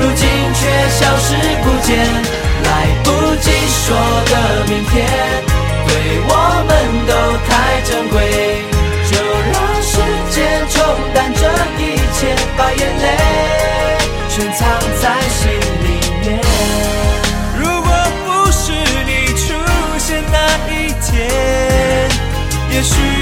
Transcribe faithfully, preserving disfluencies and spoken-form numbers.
今却消失不见，来不及说的明天，对我们都太珍贵，就让时间冲淡这一切，把眼泪全藏在心里面。 如果不是你出现那一天，也许